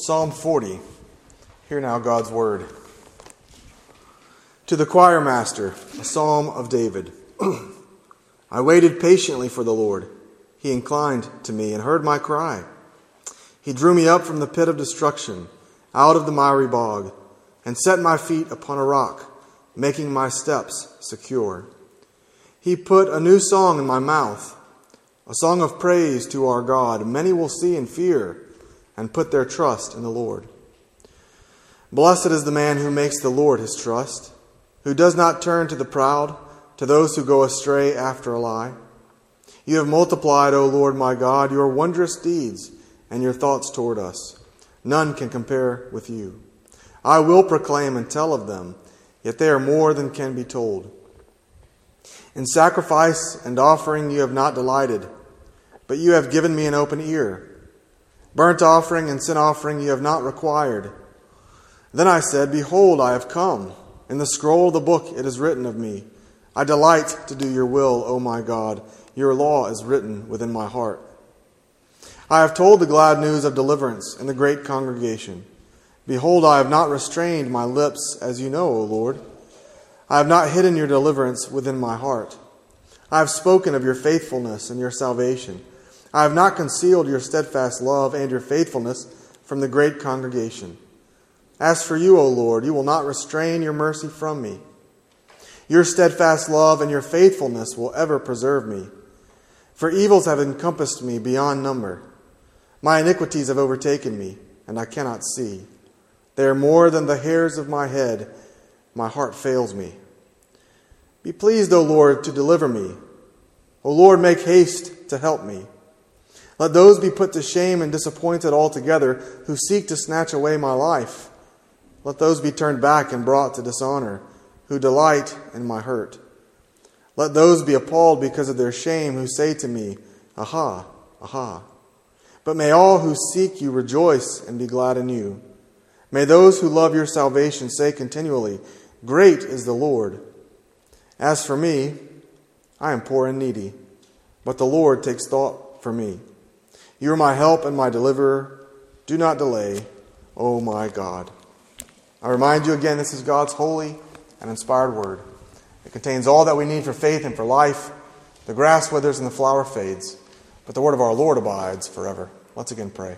Psalm 40. Hear now God's word. To the choir master, a psalm of David. I waited patiently for the Lord. He inclined to me and heard my cry. He drew me up from the pit of destruction, out of the miry bog, and set my feet upon a rock, making my steps secure. He put a new song in my mouth, a song of praise to our God. Many will see and fear and put their trust in the Lord. Blessed is the man who makes the Lord his trust, who does not turn to the proud, to those who go astray after a lie. You have multiplied, O Lord my God, your wondrous deeds and your thoughts toward us. None can compare with you. I will proclaim and tell of them, yet they are more than can be told. In sacrifice and offering you have not delighted, but you have given me an open ear. Burnt offering and sin offering you have not required. Then I said, Behold, I have come. In the scroll of the book it is written of me. I delight to do your will, O my God. Your law is written within my heart. I have told the glad news of deliverance in the great congregation. Behold, I have not restrained my lips, as you know, O Lord. I have not hidden your deliverance within my heart. I have spoken of your faithfulness and your salvation. I have not concealed your steadfast love and your faithfulness from the great congregation. As for you, O Lord, you will not restrain your mercy from me. Your steadfast love and your faithfulness will ever preserve me. For evils have encompassed me beyond number. My iniquities have overtaken me, and I cannot see. They are more than the hairs of my head. My heart fails me. Be pleased, O Lord, to deliver me. O Lord, make haste to help me. Let those be put to shame and disappointed altogether who seek to snatch away my life. Let those be turned back and brought to dishonor, who delight in my hurt. Let those be appalled because of their shame who say to me, Aha, aha. But may all who seek you rejoice and be glad in you. May those who love your salvation say continually, Great is the Lord. As for me, I am poor and needy, but the Lord takes thought for me. You are my help and my deliverer. Do not delay, O my God. I remind you again, this is God's holy and inspired word. It contains all that we need for faith and for life. The grass withers and the flower fades, but the word of our Lord abides forever. Let's again pray.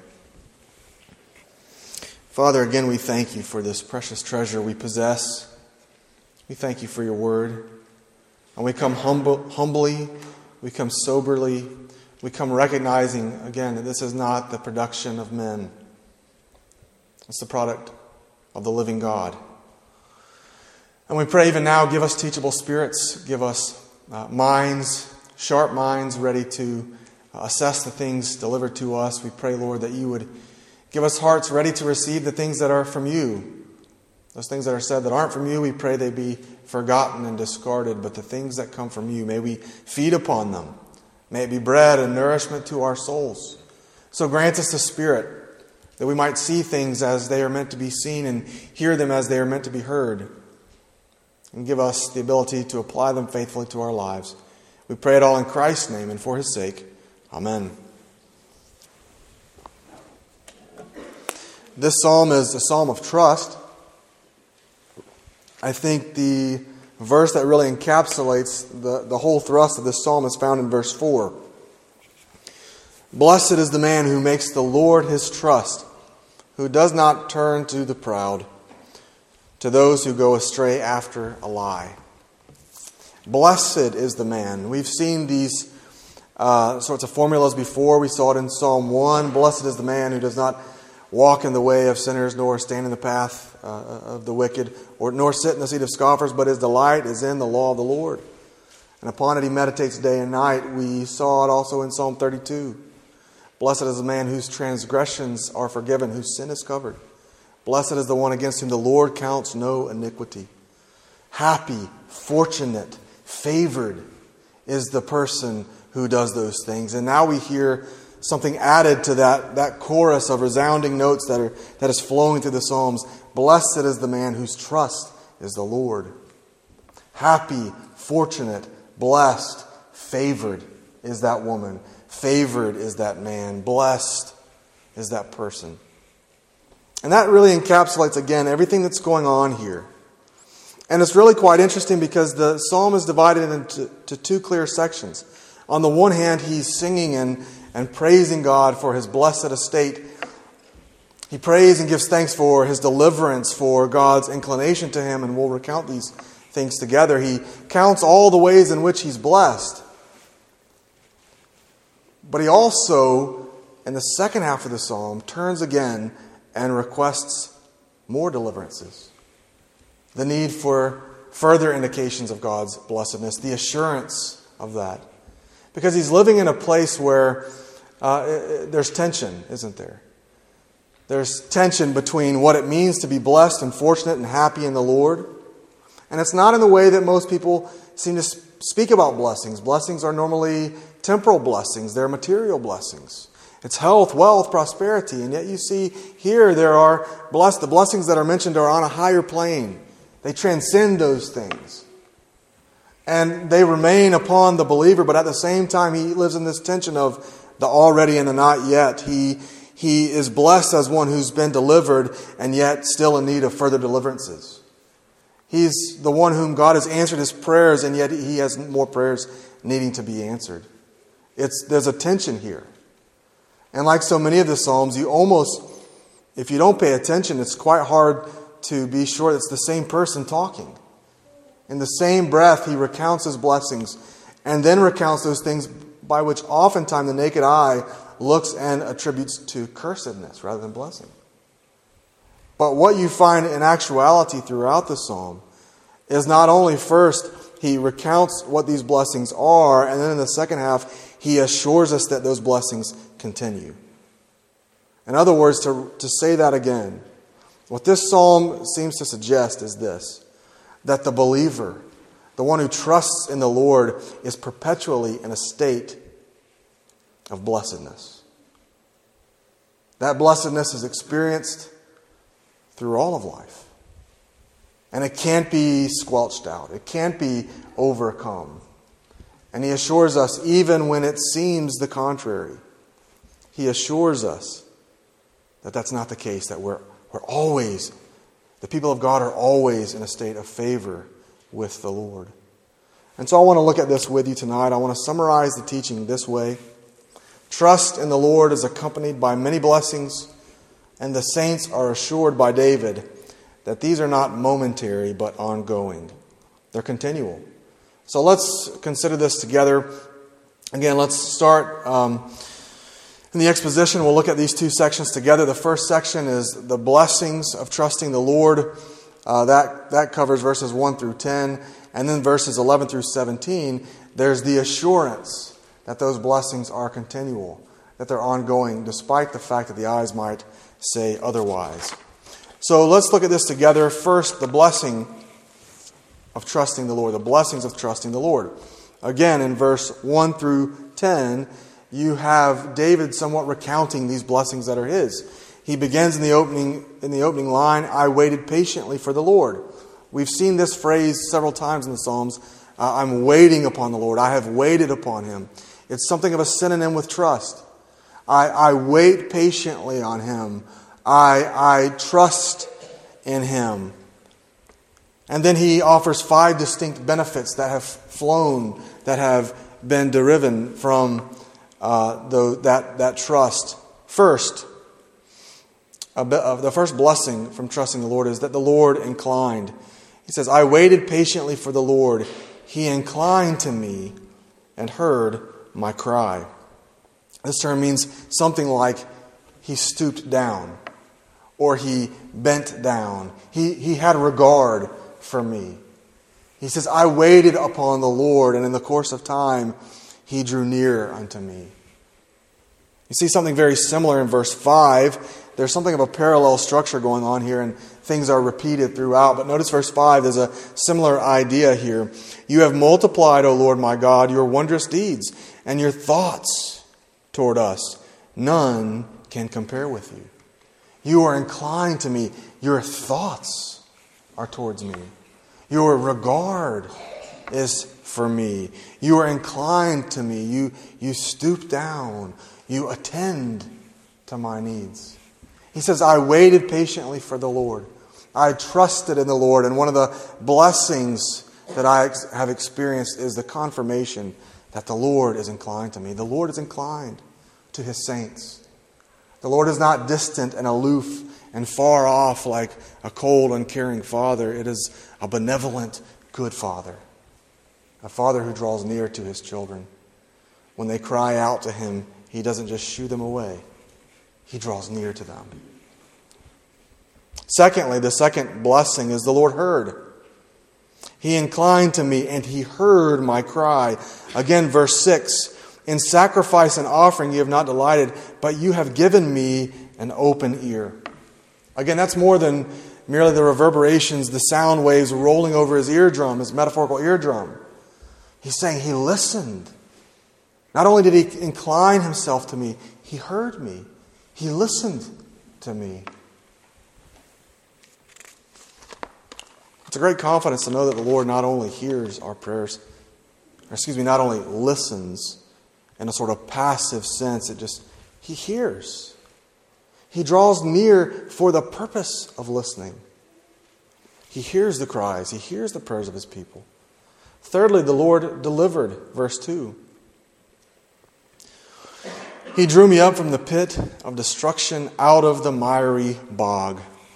Father, again we thank you for this precious treasure we possess. We thank you for your word. And we come humbly, we come soberly, we come recognizing, again, that this is not the production of men. It's the product of the living God. And we pray even now, give us teachable spirits, give us minds, sharp minds, ready to assess the things delivered to us. We pray, Lord, that you would give us hearts ready to receive the things that are from you. Those things that are said that aren't from you, we pray they be forgotten and discarded. But the things that come from you, may we feed upon them. May it be bread and nourishment to our souls. So grant us the Spirit, that we might see things as they are meant to be seen and hear them as they are meant to be heard. And give us the ability to apply them faithfully to our lives. We pray it all in Christ's name and for His sake. Amen. This psalm is a psalm of trust. I think the verse that really encapsulates the whole thrust of this psalm is found in verse 4. Blessed is the man who makes the Lord his trust, who does not turn to the proud, to those who go astray after a lie. Blessed is the man. We've seen these sorts of formulas before. We saw it in Psalm 1. Blessed is the man who does not walk in the way of sinners, nor stand in the path of the wicked, nor sit in the seat of scoffers, but his delight is in the law of the Lord. And upon it he meditates day and night. We saw it also in Psalm 32. Blessed is the man whose transgressions are forgiven, whose sin is covered. Blessed is the one against whom the Lord counts no iniquity. Happy, fortunate, favored is the person who does those things. And now we hear something added to that chorus of resounding notes that is flowing through the Psalms. Blessed is the man whose trust is the Lord. Happy, fortunate, blessed, favored is that woman. Favored is that man. Blessed is that person. And that really encapsulates, again, everything that's going on here. And it's really quite interesting because the psalm is divided into two clear sections. On the one hand, he's singing and praising God for his blessed estate. He prays and gives thanks for his deliverance, for God's inclination to him, and we'll recount these things together. He counts all the ways in which he's blessed. But he also, in the second half of the psalm, turns again and requests more deliverances. The need for further indications of God's blessedness, the assurance of that. Because he's living in a place where there's tension, isn't there? There's tension between what it means to be blessed and fortunate and happy in the Lord. And it's not in the way that most people seem to speak about blessings. Blessings are normally temporal blessings. They're material blessings. It's health, wealth, prosperity. And yet you see here the blessings that are mentioned are on a higher plane. They transcend those things. And they remain upon the believer, but at the same time he lives in this tension of the already and the not yet. He is blessed as one who's been delivered and yet still in need of further deliverances. He's the one whom God has answered his prayers and yet he has more prayers needing to be answered. There's a tension here. And like so many of the Psalms, if you don't pay attention, it's quite hard to be sure it's the same person talking. In the same breath, he recounts his blessings and then recounts those things by which oftentimes the naked eye looks and attributes to cursedness rather than blessing. But what you find in actuality throughout the psalm is not only first he recounts what these blessings are, and then in the second half he assures us that those blessings continue. In other words, to say that again, what this psalm seems to suggest is this: that the believer, the one who trusts in the Lord, is perpetually in a state of blessedness. That blessedness is experienced through all of life. And it can't be squelched out. It can't be overcome. And he assures us, even when it seems the contrary, he assures us that that's not the case, that we're always, the people of God are always in a state of favor with the Lord. And so I want to look at this with you tonight. I want to summarize the teaching this way. Trust in the Lord is accompanied by many blessings, and the saints are assured by David that these are not momentary but ongoing. They're continual. So let's consider this together. Again, let's start in the exposition. We'll look at these two sections together. The first section is the blessings of trusting the Lord. That covers verses 1 through 10. And then verses 11 through 17, there's the assurance that those blessings are continual, that they're ongoing, despite the fact that the eyes might say otherwise. So let's look at this together. First, the blessing of trusting the Lord, the blessings of trusting the Lord. Again, in verse 1 through 10, you have David somewhat recounting these blessings that are his. He begins in the opening line, "I waited patiently for the Lord." We've seen this phrase several times in the Psalms. I'm waiting upon the Lord. I have waited upon Him. It's something of a synonym with trust. I wait patiently on Him. I trust in Him. And then he offers 5 distinct benefits that have flown, that have been deriven from that trust. First, the first blessing from trusting the Lord is that the Lord inclined. He says, "I waited patiently for the Lord. He inclined to me and heard my cry." This term means something like he stooped down or he bent down. He had regard for me. He says, "I waited upon the Lord, and in the course of time He drew near unto me." You see something very similar in verse 5. There's something of a parallel structure going on here, and things are repeated throughout. But notice verse 5, there's a similar idea here. "You have multiplied, O Lord my God, your wondrous deeds, and your thoughts toward us. None can compare with you." You are inclined to me. Your thoughts are towards me. Your regard is for me. You are inclined to me. You stoop down. You attend to my needs. He says, I waited patiently for the Lord. I trusted in the Lord. And one of the blessings that I have experienced is the confirmation that the Lord is inclined to me. The Lord is inclined to His saints. The Lord is not distant and aloof and far off like a cold, uncaring father. It is a benevolent, good Father. A Father who draws near to His children. When they cry out to Him, He doesn't just shoo them away. He draws near to them. Secondly, the second blessing is the Lord heard. He inclined to me and He heard my cry. Again, verse 6. In sacrifice and offering you have not delighted, but you have given me an open ear. Again, that's more than merely the reverberations, the sound waves rolling over His eardrum, His metaphorical eardrum. He's saying He listened. Not only did He incline Himself to me, He heard me. He listened to me. It's a great confidence to know that the Lord not only hears our prayers, not only listens in a sort of passive sense, He hears. He draws near for the purpose of listening. He hears the cries. He hears the prayers of His people. Thirdly, the Lord delivered, verse 2. He drew me up from the pit of destruction out of the miry bog.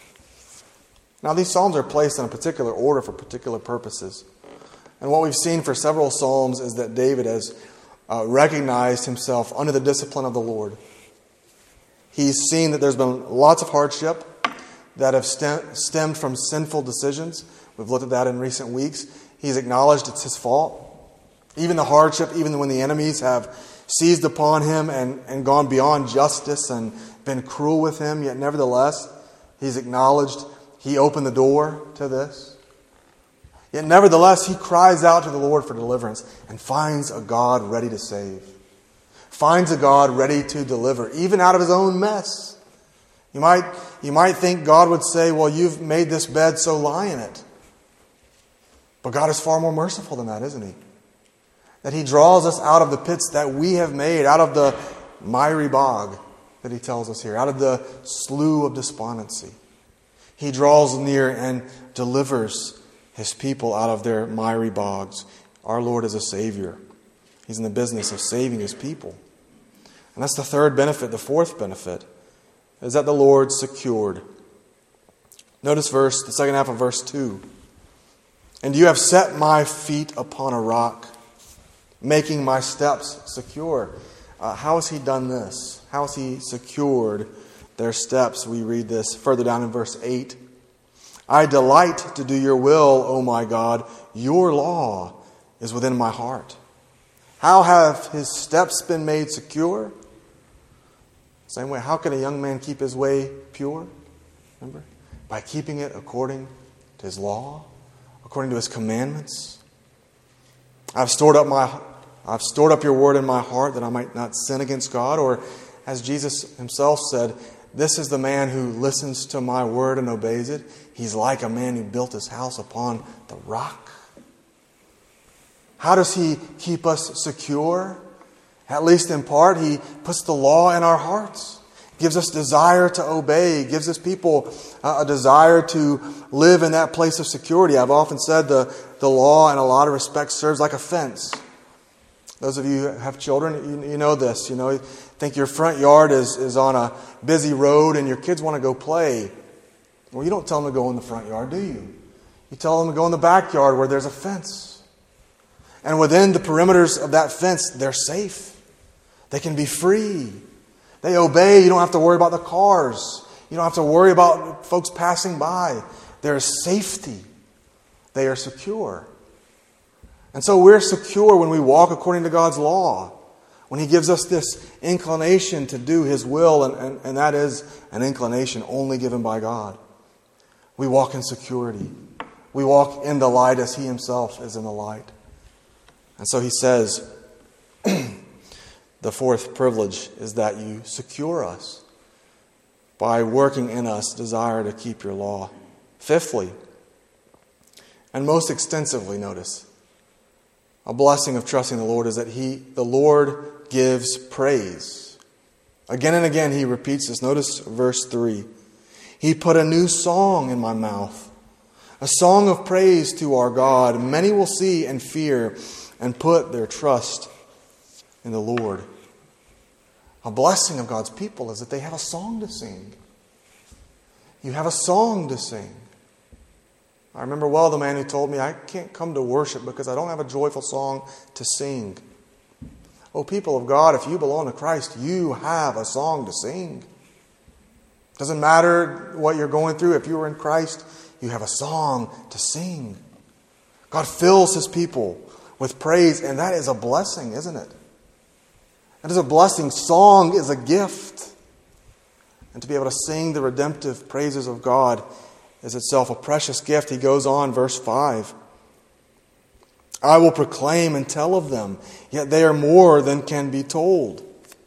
Now, these psalms are placed in a particular order for particular purposes. And what we've seen for several psalms is that David has recognized himself under the discipline of the Lord. He's seen that there's been lots of hardship that have stemmed from sinful decisions. We've looked at that in recent weeks. He's acknowledged it's his fault. Even the hardship, even when the enemies have seized upon him and gone beyond justice and been cruel with him, yet nevertheless, he's acknowledged he opened the door to this. Yet nevertheless, he cries out to the Lord for deliverance and finds a God ready to save. Finds a God ready to deliver, even out of his own mess. You might think God would say, well, you've made this bed, so lie in it. But God is far more merciful than that, isn't He? That He draws us out of the pits that we have made, out of the miry bog that He tells us here, out of the slough of despondency. He draws near and delivers His people out of their miry bogs. Our Lord is a Savior. He's in the business of saving His people. And that's the third benefit. The fourth benefit is that the Lord secured. Notice the second half of verse 2. And you have set my feet upon a rock, making my steps secure. How has He done this? How has He secured their steps? We read this further down in verse 8. I delight to do your will, O my God. Your law is within my heart. How have his steps been made secure? Same way, how can a young man keep his way pure? Remember? By keeping it according to his law, according to his commandments. I've stored up your word in my heart that I might not sin against God. Or as Jesus Himself said, this is the man who listens to my word and obeys it. He's like a man who built his house upon the rock. How does He keep us secure? At least in part, He puts the law in our hearts. Gives us desire to obey. Gives His people a desire to live in that place of security. I've often said the law in a lot of respects serves like a fence. Those of you who have children, you know this. You think your front yard is on a busy road and your kids want to go play. Well, you don't tell them to go in the front yard, do you? You tell them to go in the backyard where there's a fence. And within the perimeters of that fence, they're safe. They can be free. They obey. You don't have to worry about the cars. You don't have to worry about folks passing by. There's safety. They are secure. And so we're secure when we walk according to God's law. When He gives us this inclination to do His will, and that is an inclination only given by God. We walk in security. We walk in the light as He Himself is in the light. And so He says, the fourth privilege is that you secure us by working in us desire to keep your law. Fifthly, and most extensively, notice, a blessing of trusting the Lord is that the Lord gives praise. Again and again he repeats this. Notice verse 3. He put a new song in my mouth, a song of praise to our God. Many will see and fear and put their trust in the Lord. A blessing of God's people is that they have a song to sing. You have a song to sing. I remember well the man who told me, I can't come to worship because I don't have a joyful song to sing. Oh, people of God, if you belong to Christ, you have a song to sing. Doesn't matter what you're going through. If you are in Christ, you have a song to sing. God fills His people with praise, and that is a blessing, isn't it? That is a blessing. Song is a gift. And to be able to sing the redemptive praises of God is itself a precious gift. He goes on, verse 5. I will proclaim and tell of them, yet they are more than can be told.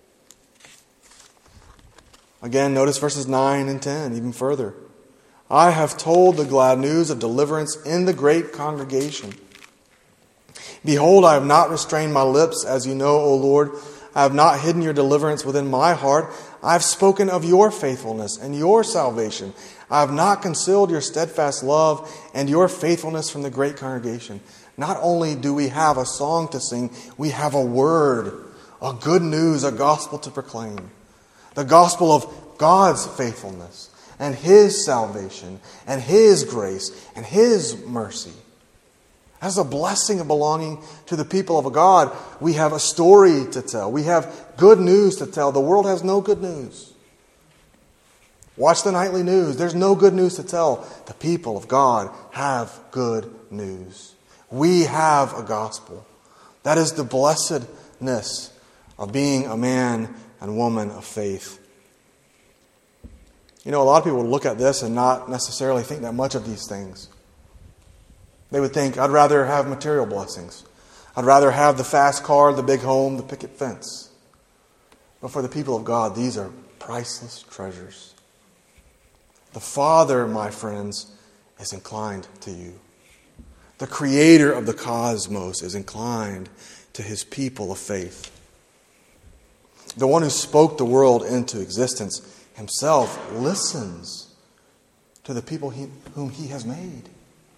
Again, notice verses 9 and 10, even further. I have told the glad news of deliverance in the great congregation. Behold, I have not restrained my lips, as you know, O Lord. I have not hidden your deliverance within my heart. I have spoken of your faithfulness and your salvation. I have not concealed your steadfast love and your faithfulness from the great congregation. Not only do we have a song to sing, we have a word, a good news, a gospel to proclaim. The gospel of God's faithfulness and His salvation and His grace and His mercy. As a blessing of belonging to the people of God, we have a story to tell. We have good news to tell. The world has no good news. Watch the nightly news. There's no good news to tell. The people of God have good news. We have a gospel. That is the blessedness of being a man and woman of faith. You know, a lot of people would look at this and not necessarily think that much of these things. They would think, I'd rather have material blessings. I'd rather have the fast car, the big home, the picket fence. But for the people of God, these are priceless treasures. The Father, my friends, is inclined to you. The Creator of the cosmos is inclined to His people of faith. The one who spoke the world into existence Himself listens to the people whom He has made.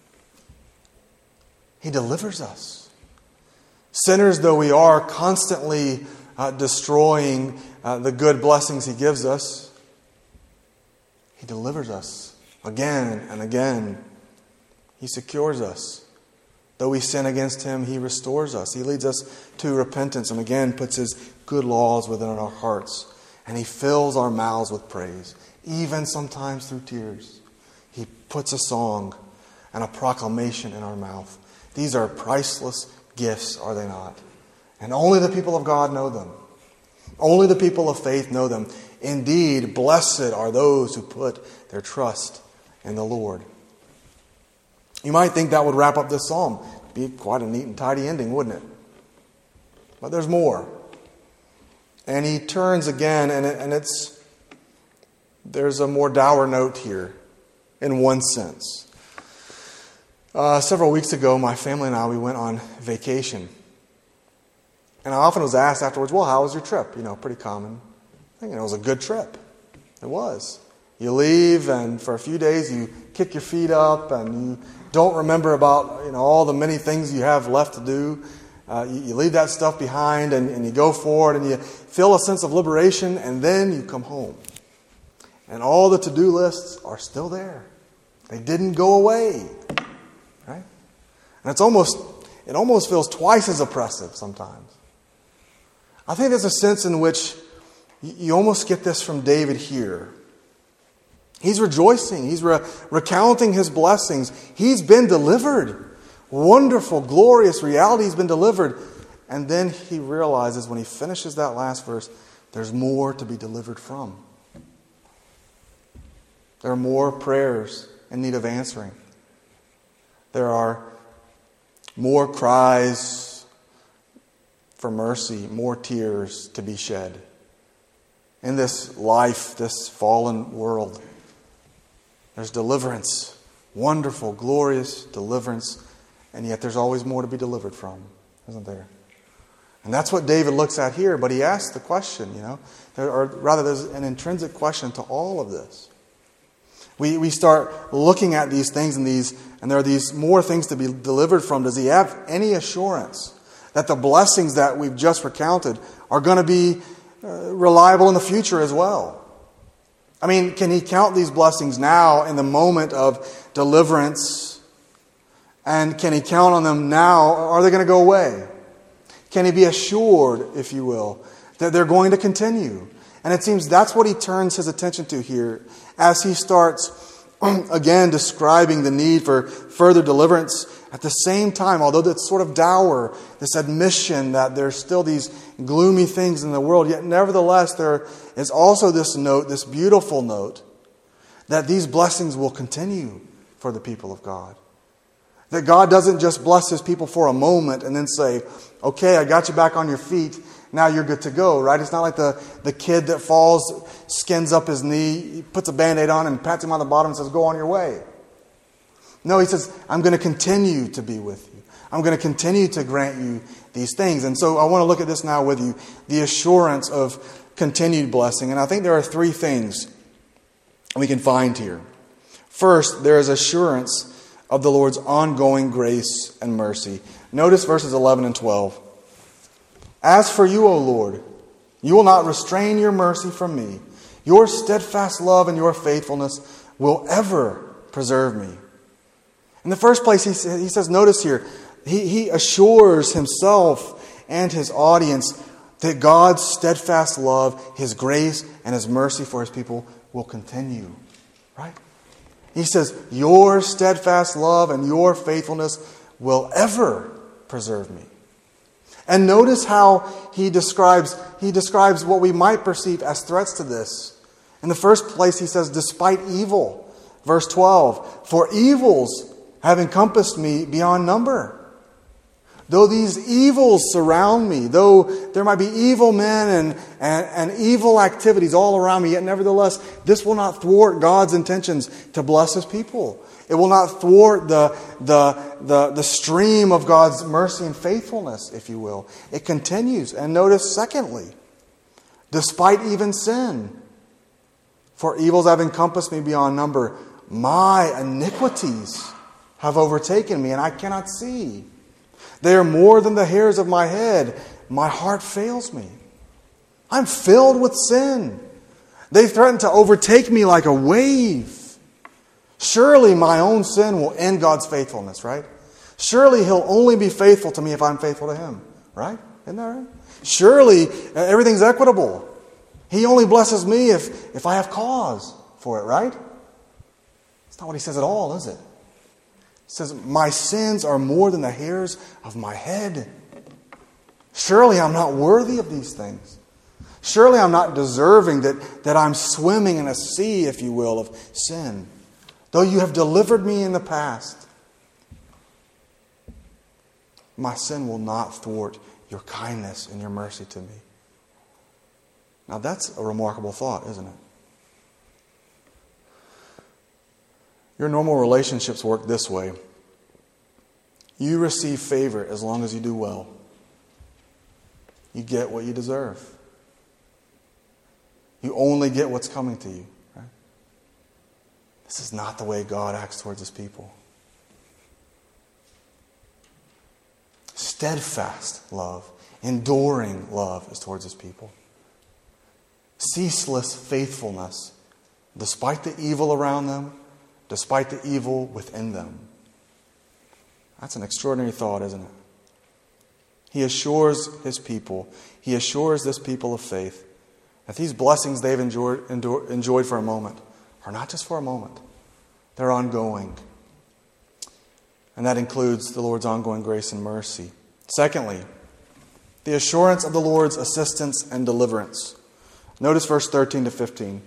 He delivers us. Sinners though we are, constantly destroying the good blessings He gives us, He delivers us again and again. He secures us. Though we sin against Him, He restores us. He leads us to repentance and again puts His good laws within our hearts. And He fills our mouths with praise, even sometimes through tears. He puts a song and a proclamation in our mouth. These are priceless gifts, are they not? And only the people of God know them. Only the people of faith know them. Indeed, blessed are those who put their trust in the Lord. You might think that would wrap up this psalm. Be quite a neat and tidy ending, wouldn't it? But there's more. And he turns again, and there's a more dour note here, in one sense. Several weeks ago, my family and I, we went on vacation. And I often was asked afterwards, well, how was your trip? You know, pretty common. I think it was a good trip. It was. You leave, and for a few days you kick your feet up, and you don't remember about all the many things you have left to do. You leave that stuff behind, and you go forward, and you feel a sense of liberation, and then you come home. And all the to-do lists are still there. They didn't go away. Right? And it almost feels twice as oppressive sometimes. I think there's a sense in which you almost get this from David here. He's rejoicing. He's recounting his blessings. He's been delivered. Wonderful, glorious reality has been delivered. And then he realizes when he finishes that last verse, there's more to be delivered from. There are more prayers in need of answering. There are more cries for mercy, more tears to be shed. In this life, this fallen world, there's deliverance, wonderful, glorious deliverance, and yet there's always more to be delivered from, isn't there? And that's what David looks at here, but he asks the question, or rather there's an intrinsic question to all of this. We start looking at these things and there are these more things to be delivered from. Does he have any assurance that the blessings that we've just recounted are going to be reliable in the future as well? I mean, can he count these blessings now in the moment of deliverance? And can he count on them now? Or are they going to go away? Can he be assured, if you will, that they're going to continue? And it seems that's what he turns his attention to here as he starts again describing the need for further deliverance. At the same time, although that's sort of dour, this admission that there's still these gloomy things in the world, yet nevertheless there is also this note, this beautiful note, that these blessings will continue for the people of God. That God doesn't just bless His people for a moment and then say, okay, I got you back on your feet, now you're good to go, right? It's not like the kid that falls, skins up his knee, puts a Band-Aid on and pats him on the bottom and says, go on your way. No, He says, I'm going to continue to be with you. I'm going to continue to grant you these things. And so I want to look at this now with you, the assurance of continued blessing. And I think there are three things we can find here. First, there is assurance of the Lord's ongoing grace and mercy. Notice verses 11 and 12. As for you, O Lord, you will not restrain your mercy from me. Your steadfast love and your faithfulness will ever preserve me. In the first place, he says, notice here, he assures himself and his audience that God's steadfast love, His grace, and His mercy for His people will continue. Right? He says, your steadfast love and your faithfulness will ever preserve me. And notice how he describes what we might perceive as threats to this. In the first place, he says, despite evil. Verse 12, for evils have encompassed me beyond number. Though these evils surround me, though there might be evil men and evil activities all around me, yet nevertheless, this will not thwart God's intentions to bless His people. It will not thwart the stream of God's mercy and faithfulness, if you will. It continues. And notice, secondly, despite even sin, for evils have encompassed me beyond number, my iniquities have overtaken me, and I cannot see. They are more than the hairs of my head. My heart fails me. I'm filled with sin. They threaten to overtake me like a wave. Surely my own sin will end God's faithfulness, right? Surely He'll only be faithful to me if I'm faithful to Him, right? Isn't that right? Surely everything's equitable. He only blesses me if I have cause for it, right? That's not what He says at all, is it? It says, my sins are more than the hairs of my head. Surely I'm not worthy of these things. Surely I'm not deserving that I'm swimming in a sea, if you will, of sin. Though you have delivered me in the past, my sin will not thwart your kindness and your mercy to me. Now that's a remarkable thought, isn't it? Your normal relationships work this way. You receive favor as long as you do well. You get what you deserve. You only get what's coming to you. Right? This is not the way God acts towards His people. Steadfast love, enduring love is towards His people. Ceaseless faithfulness, despite the evil around them, despite the evil within them. That's an extraordinary thought, isn't it? He assures His people, He assures this people of faith that these blessings they've enjoyed for a moment are not just for a moment. They're ongoing. And that includes the Lord's ongoing grace and mercy. Secondly, the assurance of the Lord's assistance and deliverance. Notice verse 13 to 15.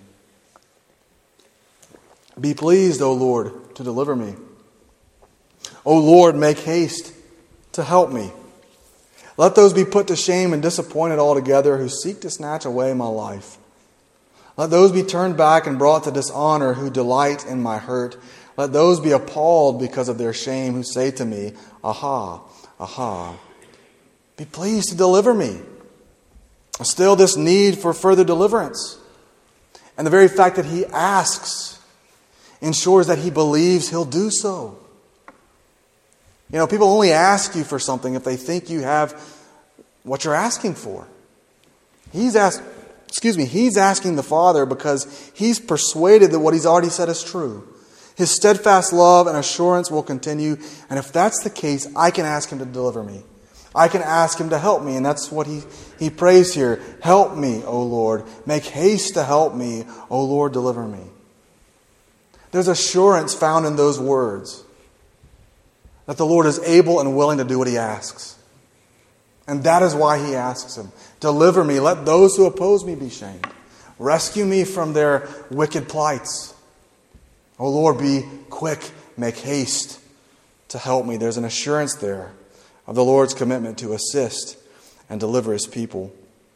Be pleased, O Lord, to deliver me. O Lord, make haste to help me. Let those be put to shame and disappointed altogether who seek to snatch away my life. Let those be turned back and brought to dishonor who delight in my hurt. Let those be appalled because of their shame who say to me, Aha, aha. be pleased to deliver me. Still this need for further deliverance. And the very fact that he asks ensures that he believes he'll do so. You know, people only ask you for something if they think you have what you're asking for. He's asking the Father because he's persuaded that what he's already said is true. His steadfast love and assurance will continue. And if that's the case, I can ask him to deliver me. I can ask him to help me. And that's what he prays here. Help me, O Lord. Make haste to help me, O Lord, deliver me. There's assurance found in those words that the Lord is able and willing to do what he asks. And that is why he asks him, deliver me, let those who oppose me be shamed. Rescue me from their wicked plights. O Lord, be quick, make haste to help me. There's an assurance there of the Lord's commitment to assist and deliver his people.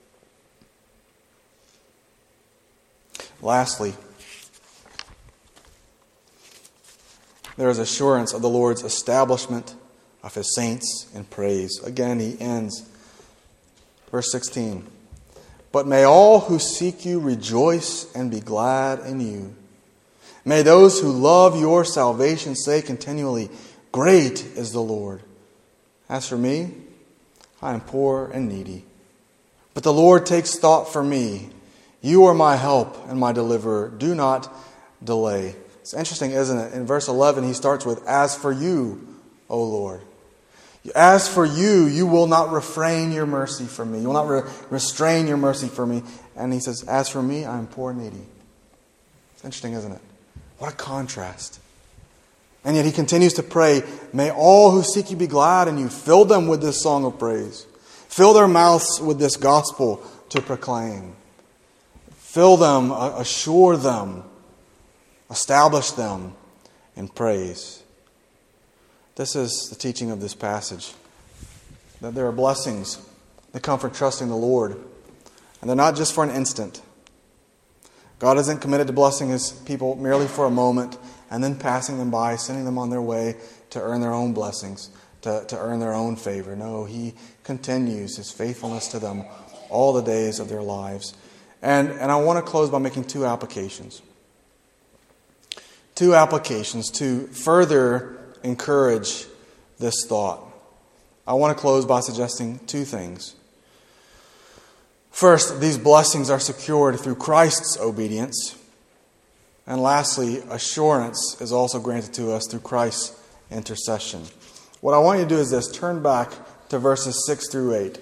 Lastly, there is assurance of the Lord's establishment of his saints in praise. Again, he ends. Verse 16. But may all who seek you rejoice and be glad in you. May those who love your salvation say continually, great is the Lord. As for me, I am poor and needy. But the Lord takes thought for me. You are my help and my deliverer. Do not delay. It's interesting, isn't it? In verse 11, he starts with, as for you, O Lord. As for you, you will not refrain your mercy from me. You will not restrain your mercy from me. And he says, as for me, I am poor and needy. It's interesting, isn't it? What a contrast. And yet he continues to pray, may all who seek you be glad in you. Fill them with this song of praise. Fill their mouths with this gospel to proclaim. Fill them, assure them, establish them in praise. This is the teaching of this passage. That there are blessings that come from trusting the Lord. And they're not just for an instant. God isn't committed to blessing his people merely for a moment and then passing them by, sending them on their way to earn their own blessings, to earn their own favor. No, he continues his faithfulness to them all the days of their lives. And I want to close by making two applications. Two applications to further encourage this thought. I want to close by suggesting two things. First, these blessings are secured through Christ's obedience. And lastly, assurance is also granted to us through Christ's intercession. What I want you to do is this. Turn back to verses 6 through 8.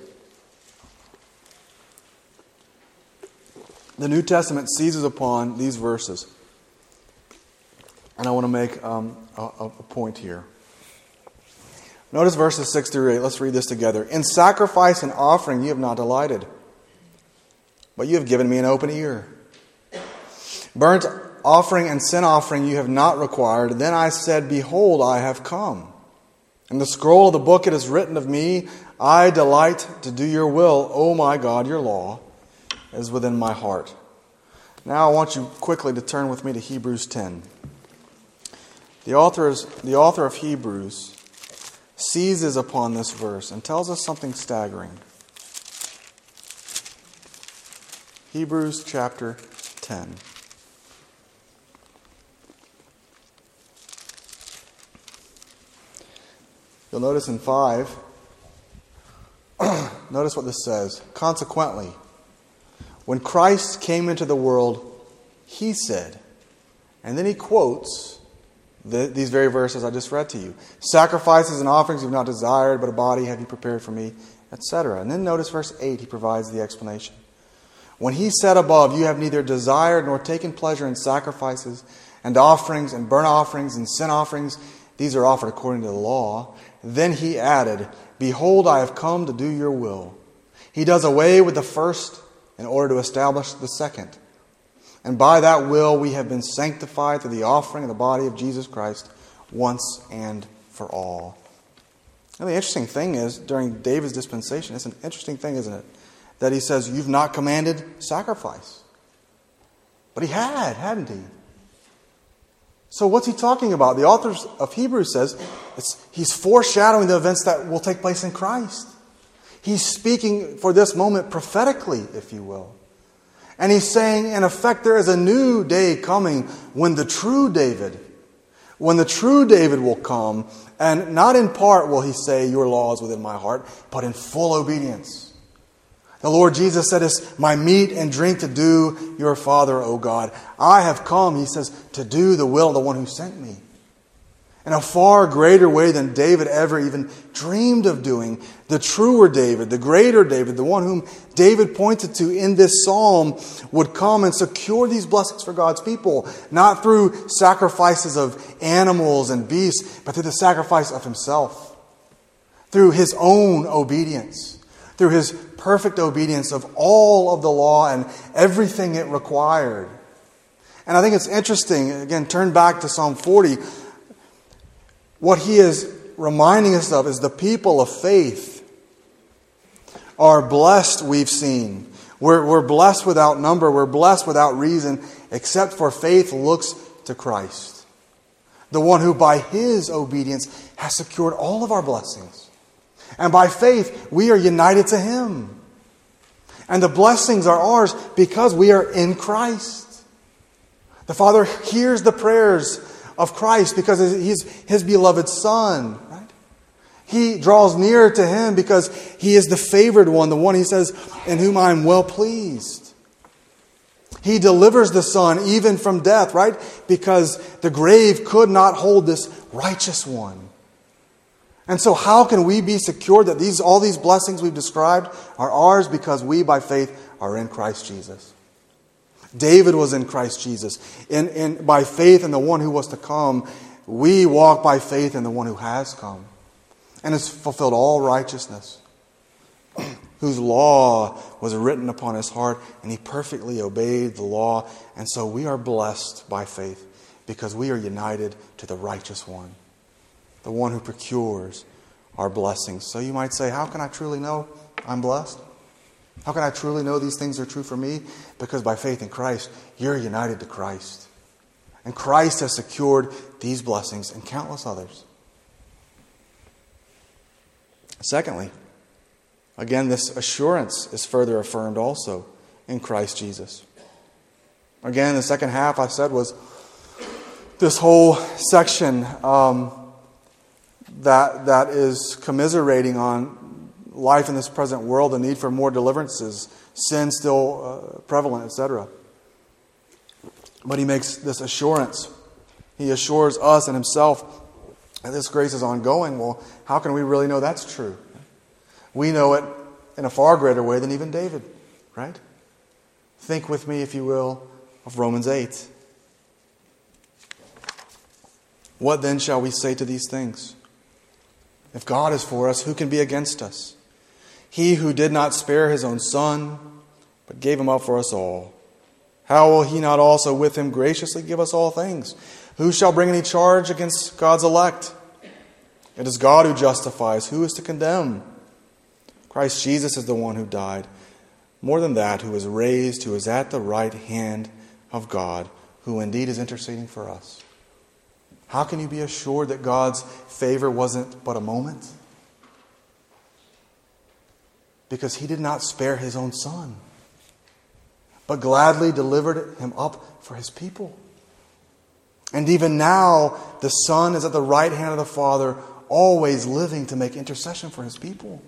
The New Testament seizes upon these verses. And I want to make a point here. Notice verses 6 through 8. Let's read this together. In sacrifice and offering you have not delighted, but you have given me an open ear. Burnt offering and sin offering you have not required. Then I said, behold, I have come. In the scroll of the book it is written of me, I delight to do your will, O my God, your law is within my heart. Now I want you quickly to turn with me to Hebrews 10. The author of Hebrews seizes upon this verse and tells us something staggering. Hebrews chapter 10. You'll notice in 5, notice what this says. Consequently, when Christ came into the world, he said, and then he quotes these very verses I just read to you. Sacrifices and offerings you've not desired, but a body have you prepared for me, etc. And then notice verse 8, he provides the explanation. When he said above, you have neither desired nor taken pleasure in sacrifices and offerings and burnt offerings and sin offerings, these are offered according to the law. Then he added, behold, I have come to do your will. He does away with the first in order to establish the second. And by that will we have been sanctified through the offering of the body of Jesus Christ once and for all. And the interesting thing is, during David's dispensation, it's an interesting thing, isn't it? That he says, you've not commanded sacrifice. But he had, hadn't he? So what's he talking about? The author of Hebrews says he's foreshadowing the events that will take place in Christ. He's speaking for this moment prophetically, if you will. And he's saying, in effect, there is a new day coming when the true David will come, and not in part will he say, your law is within my heart, but in full obedience. The Lord Jesus said, it's my meat and drink to do your Father, O God. I have come, he says, to do the will of the one who sent me. In a far greater way than David ever even dreamed of doing. The truer David, the greater David, the one whom David pointed to in this psalm, would come and secure these blessings for God's people. Not through sacrifices of animals and beasts, but through the sacrifice of himself. Through his own obedience. Through his perfect obedience of all of the law and everything it required. And I think it's interesting, again, turn back to Psalm 40. What he is reminding us of is the people of faith are blessed, we've seen. We're blessed without number. We're blessed without reason, except for faith looks to Christ. The one who by his obedience has secured all of our blessings. And by faith, we are united to him. And the blessings are ours because we are in Christ. The Father hears the prayers of Christ because he's his beloved Son. Right? He draws near to him because he is the favored one, the one he says, in whom I am well pleased. He delivers the Son even from death, right? Because the grave could not hold this righteous one. And so how can we be secure that all these blessings we've described are ours? Because we, by faith, are in Christ Jesus. David was in Christ Jesus. By faith in the one who was to come, we walk by faith in the one who has come and has fulfilled all righteousness, whose law was written upon his heart, and he perfectly obeyed the law. And so we are blessed by faith because we are united to the righteous one, the one who procures our blessings. So you might say, how can I truly know I'm blessed? How can I truly know these things are true for me? Because by faith in Christ, you're united to Christ. And Christ has secured these blessings and countless others. Secondly, again, this assurance is further affirmed also in Christ Jesus. Again, the second half I said was this whole section that is commiserating on life in this present world, the need for more deliverances, sin still prevalent, etc. But he makes this assurance. He assures us and himself that this grace is ongoing. Well, how can we really know that's true? We know it in a far greater way than even David, right? Think with me, if you will, of Romans 8. What then shall we say to these things? If God is for us, who can be against us? He who did not spare his own Son, but gave him up for us all, how will he not also with him graciously give us all things? Who shall bring any charge against God's elect? It is God who justifies. Who is to condemn? Christ Jesus is the one who died. More than that, who is raised, who is at the right hand of God, who indeed is interceding for us. How can you be assured that God's favor wasn't but a moment? Because he did not spare his own Son, but gladly delivered him up for his people. And even now, the Son is at the right hand of the Father, always living to make intercession for his people.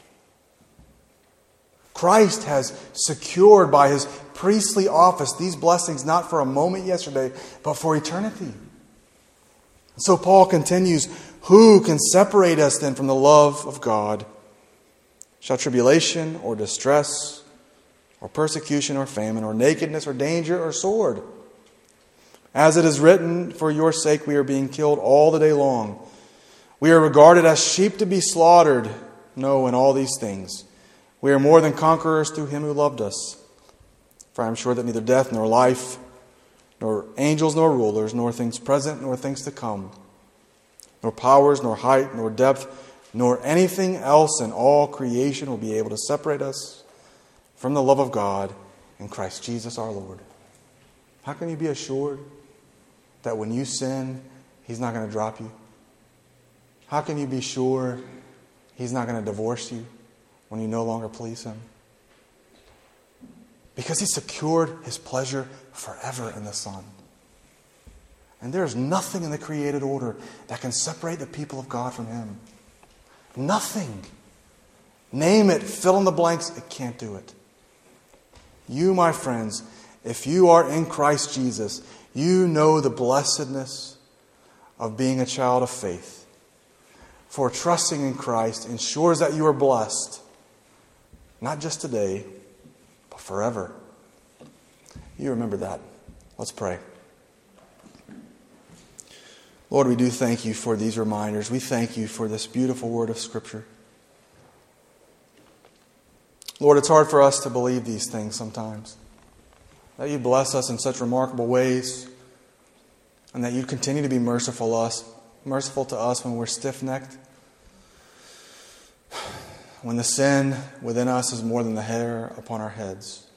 Christ has secured by his priestly office these blessings not for a moment yesterday, but for eternity. So Paul continues, who can separate us then from the love of God? Shall tribulation or distress or persecution or famine or nakedness or danger or sword? As it is written, for your sake we are being killed all the day long. We are regarded as sheep to be slaughtered. No, in all these things, we are more than conquerors through him who loved us. For I am sure that neither death nor life, nor angels nor rulers, nor things present nor things to come, nor powers, nor height, nor depth, nor anything else in all creation will be able to separate us from the love of God in Christ Jesus our Lord. How can you be assured that when you sin, he's not going to drop you? How can you be sure he's not going to divorce you? when you no longer please Him? Because He secured His pleasure forever in the Son. And there is nothing in the created order that can separate the people of God from Him. Nothing. Name it, fill in the blanks, it can't do it. You, my friends, if you are in Christ Jesus, you know the blessedness of being a child of faith. For trusting in Christ ensures that you are blessed, not just today, but forever. You remember that. Let's pray. Lord, we do thank You for these reminders. We thank You for this beautiful word of Scripture. Lord, it's hard for us to believe these things sometimes. That You bless us in such remarkable ways, and that You continue to be merciful to us when we're stiff-necked, when the sin within us is more than the hair upon our heads.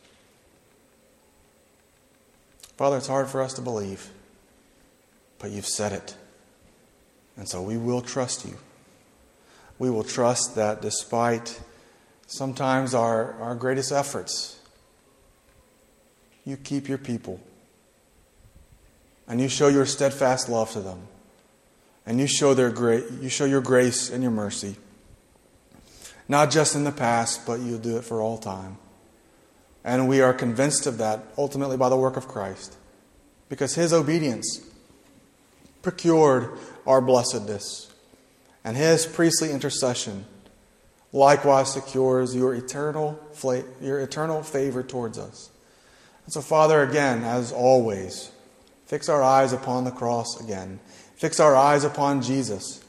Father, it's hard for us to believe, but You've said it. And so we will trust You. We will trust that despite sometimes our greatest efforts, You keep Your people. And You show Your steadfast love to them. And You show Your grace and Your mercy. Not just in the past, but You'll do it for all time. And we are convinced of that ultimately by the work of Christ. Because His obedience procured our blessedness. And His priestly intercession likewise secures Your eternal favor towards us. And so, Father, again, as always, fix our eyes upon the cross again. Fix our eyes upon Jesus,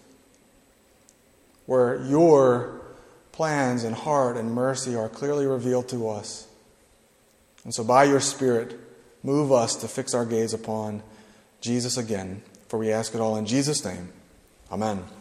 where Your plans and heart and mercy are clearly revealed to us. And so by Your Spirit, move us to fix our gaze upon Jesus again. For we ask it all in Jesus' name. Amen.